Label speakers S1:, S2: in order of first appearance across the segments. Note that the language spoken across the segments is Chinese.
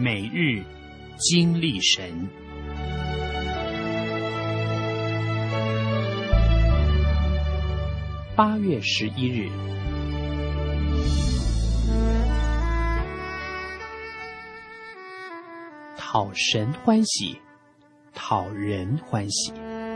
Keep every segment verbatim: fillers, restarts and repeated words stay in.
S1: 每日经历神。八月十一日，讨神欢喜，讨人欢喜。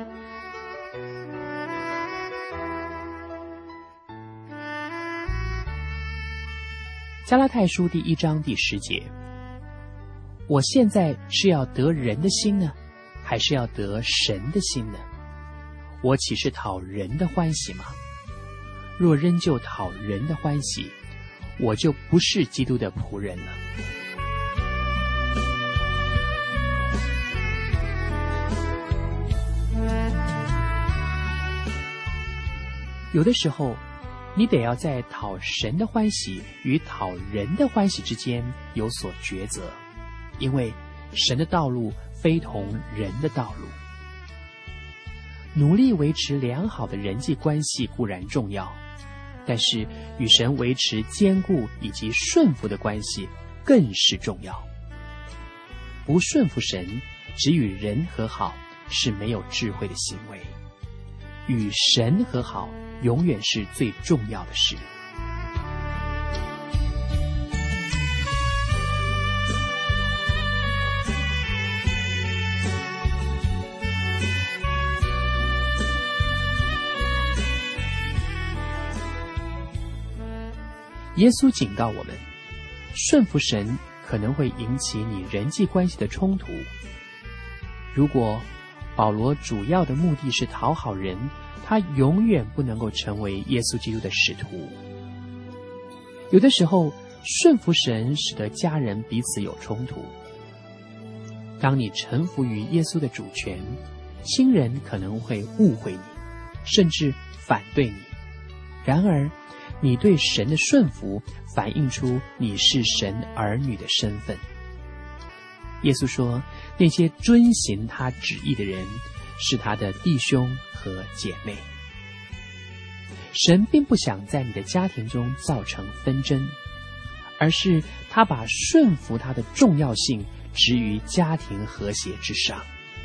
S1: 加拉太书第一章第十节，我现在是要得人的心呢，还是要得神的心呢？我岂是讨人的欢喜吗？若仍旧讨人的欢喜，我就不是基督的仆人了。有的时候你得要在讨神的欢喜与讨人的欢喜之间有所抉择，因为神的道路非同人的道路。努力维持良好的人际关系固然重要，但是与神维持坚固以及顺服的关系更是重要。不顺服神，只与人和好，是没有智慧的行为。与神和好永远是最重要的事。耶稣警告我们，顺服神可能会引起你人际关系的冲突。如果保罗主要的目的是讨好人，他永远不能够成为耶稣基督的使徒。有的时候，顺服神使得家人彼此有冲突。当你臣服于耶稣的主权，亲人可能会误会你，甚至反对你。然而，你对神的顺服反映出你是神儿女的身份。耶稣说，那些遵行他旨意的人是他的弟兄和姐妹。神并不想在你的家庭中造成纷争，而是他把顺服他的重要性置于家庭和谐之上。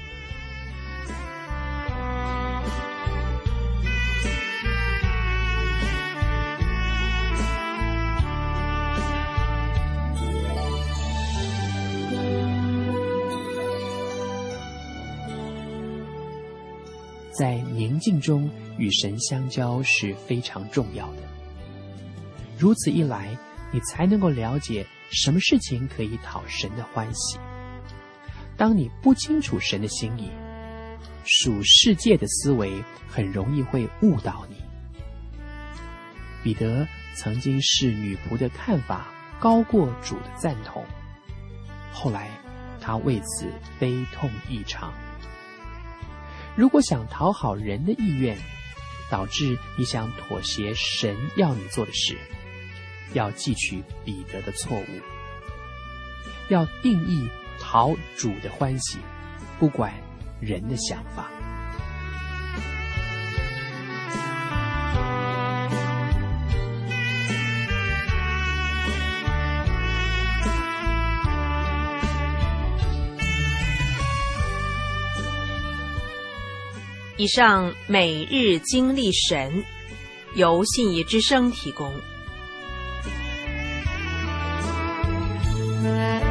S1: 在宁静中与神相交是非常重要的。如此一来，你才能够了解什么事情可以讨神的欢喜。当你不清楚神的心意，属世界的思维很容易会误导你。彼得曾经视女仆的看法高过主的赞同，后来他为此悲痛异常。如果想讨好人的意愿，导致你想妥协神要你做的事，要记取彼得的错误，要定义讨主的欢喜，不管人的想法。
S2: 以上每日经历神，由信义之声提供。